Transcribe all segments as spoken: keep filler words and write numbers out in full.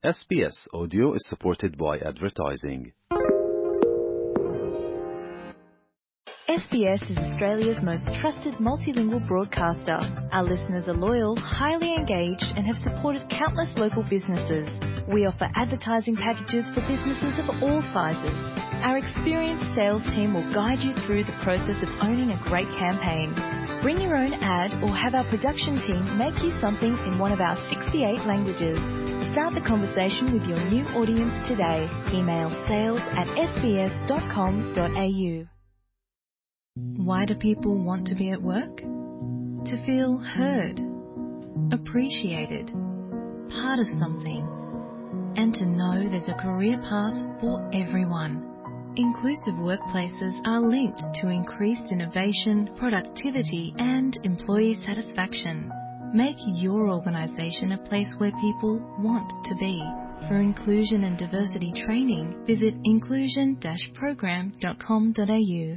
S B S Audio is supported by advertising. S B S is Australia's most trusted multilingual broadcaster. Our listeners are loyal, highly engaged, and have supported countless local businesses. We offer advertising packages for businesses of all sizes. Our experienced sales team will guide you through the process of owning a great campaign. Bring your own ad or have our production team make you something in one of our sixty-eight languages. Start the conversation with your new audience today. Email sales at s b s dot com dot a u. Why do people want to be at work? To feel heard, appreciated, part of something, and to know there's a career path for everyone. Inclusive workplaces are linked to increased innovation, productivity, and employee satisfaction. Make your organisation a place where people want to be. For inclusion and diversity training, visit inclusion dash program dot com dot a u.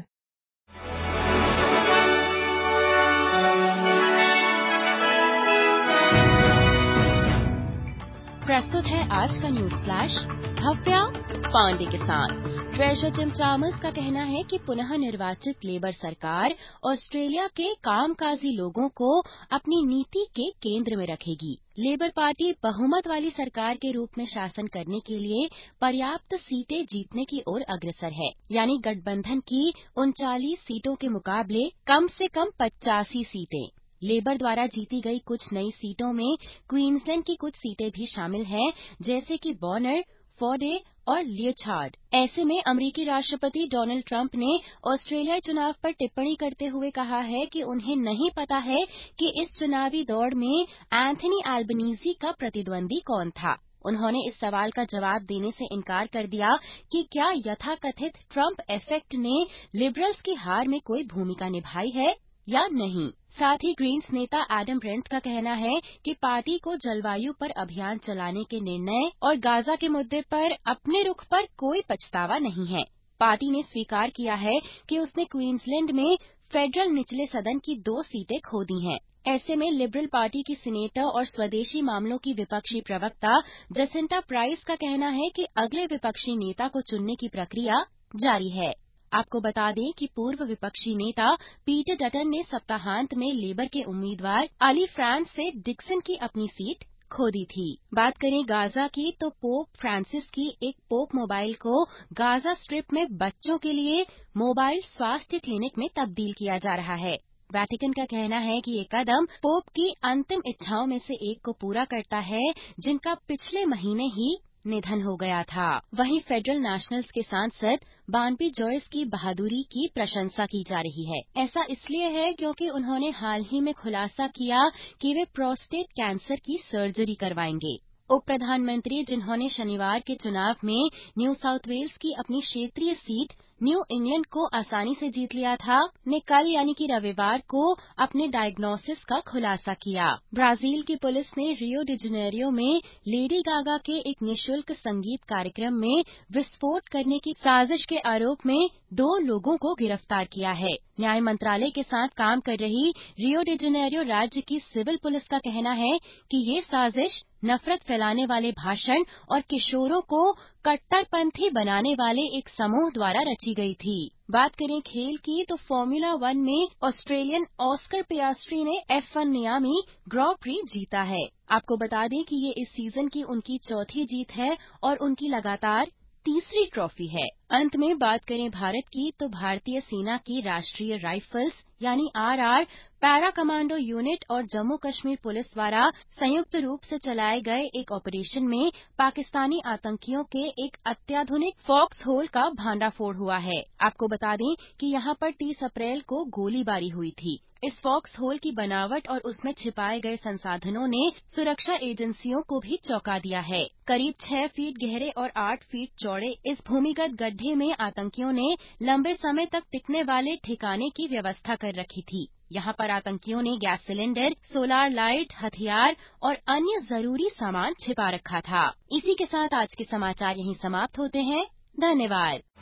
प्रस्तुत है आज का news flash Bhavya Pandey के साथ। Treasure gym Chalmers का कहना है कि पुनः निर्वाचित लेबर सरकार ऑस्ट्रेलिया के कामकाजी लोगों को अपनी नीति के केंद्र में रखेगी। लेबर पार्टी बहुमत वाली सरकार के रूप में शासन करने के लिए पर्याप्त सीटें जीतने की ओर अग्रसर है, यानी गठबंधन की उनचालीस सीटों के मुकाबले कम से कम पचासी सीटें। लेबर द्वारा जीती गई कुछ नई सीटों में क्वींसलैंड की कुछ सीटें भी शामिल हैं, जैसे कि बॉनर, फोर्डे और लियोचार्ड। ऐसे में अमेरिकी राष्ट्रपति डोनाल्ड ट्रंप ने ऑस्ट्रेलियाई चुनाव पर टिप्पणी करते हुए कहा है कि उन्हें नहीं पता है कि इस चुनावी दौड़ में एंथनी एल्बनीज़ी का प्रतिद्वंदी कौन था। उन्होंने इस सवाल का जवाब देने से इनकार कर दिया कि क्या यथाकथित ट्रंप इफेक्ट ने लिबरल्स की हार में कोई भूमिका निभाई है या नहीं। साथ ही ग्रीन्स नेता एडम ब्रेंट का कहना है कि पार्टी को जलवायु पर अभियान चलाने के निर्णय और गाजा के मुद्दे पर अपने रुख पर कोई पछतावा नहीं है। पार्टी ने स्वीकार किया है कि उसने क्वींसलैंड में फेडरल निचले सदन की दो सीटें खो दी हैं। ऐसे में लिबरल पार्टी की सीनेटर और स्वदेशी मामलों की विपक्षी प्रवक्ता जसिंटा प्राइस का कहना है कि अगले विपक्षी नेता को चुनने की प्रक्रिया जारी है। आपको बता दें कि पूर्व विपक्षी नेता पीटर डटन ने सप्ताहांत में लेबर के उम्मीदवार अली फ्रांस से डिक्सन की अपनी सीट खो दी थी। बात करें गाजा की तो पोप फ्रांसिस की एक पोप मोबाइल को गाजा स्ट्रिप में बच्चों के लिए मोबाइल स्वास्थ्य क्लिनिक में तब्दील किया जा रहा है। वेटिकन का कहना है कि ये कदम पोप की अंतिम इच्छाओं में से एक को पूरा करता है, जिनका पिछले महीने ही निधन हो गया था। वहीं फेडरल नेशनल्स के सांसद बानबी जॉयस की बहादुरी की प्रशंसा की जा रही है। ऐसा इसलिए है क्योंकि उन्होंने हाल ही में खुलासा किया कि वे प्रोस्टेट कैंसर की सर्जरी करवाएंगे। उप प्रधानमंत्री, जिन्होंने शनिवार के चुनाव में न्यू साउथ वेल्स की अपनी क्षेत्रीय सीट न्यू इंग्लैंड को आसानी से जीत लिया था, ने कल यानी कि रविवार को अपने डायग्नोसिस का खुलासा किया। ब्राजील की पुलिस ने रियो डी जेनेरियो में लेडी गागा के एक निशुल्क संगीत कार्यक्रम में विस्फोट करने की साजिश के आरोप में दो लोगों को गिरफ्तार किया है। न्याय मंत्रालय के साथ काम कर रही रियो डी जेनेरियो राज्य की सिविल पुलिस का कहना है कि ये साजिश नफरत फैलाने वाले भाषण और किशोरों को कट्टरपंथी बनाने वाले एक समूह द्वारा रची गई थी। बात करें खेल की तो फॉर्मूला वन में ऑस्ट्रेलियन ऑस्कर पियास्ट्री ने F one Miami grand prix जीता है। आपको बता दें कि ये इस सीजन की उनकी चौथी जीत है और उनकी लगातार तीसरी ट्रॉफी है। अंत में बात करें भारत की तो भारतीय सेना की राष्ट्रीय राइफल्स यानी R R para commando unit और जम्मू कश्मीर पुलिस द्वारा संयुक्त रूप से चलाए गए एक ऑपरेशन में पाकिस्तानी आतंकियों के एक अत्याधुनिक फॉक्स होल का भांडाफोड़ हुआ है। आपको बता दें कि यहां पर तीस अप्रैल को गोलीबारी हुई थी। इस फॉक्स होल की बनावट और उसमें छिपाए गए संसाधनों ने सुरक्षा एजेंसियों को भी चौंका दिया है। करीब छह फीट गहरे और आठ फीट चौड़े इस भूमिगत गड्ढे में आतंकियों ने लंबे समय तक टिकने वाले ठिकाने की व्यवस्था कर रखी थी। यहाँ पर आतंकियों ने गैस सिलेंडर, सोलार लाइट, हथियार और अन्य जरूरी सामान छिपा रखा था। इसी के साथ आज के समाचार यहीं समाप्त होते हैं। धन्यवाद।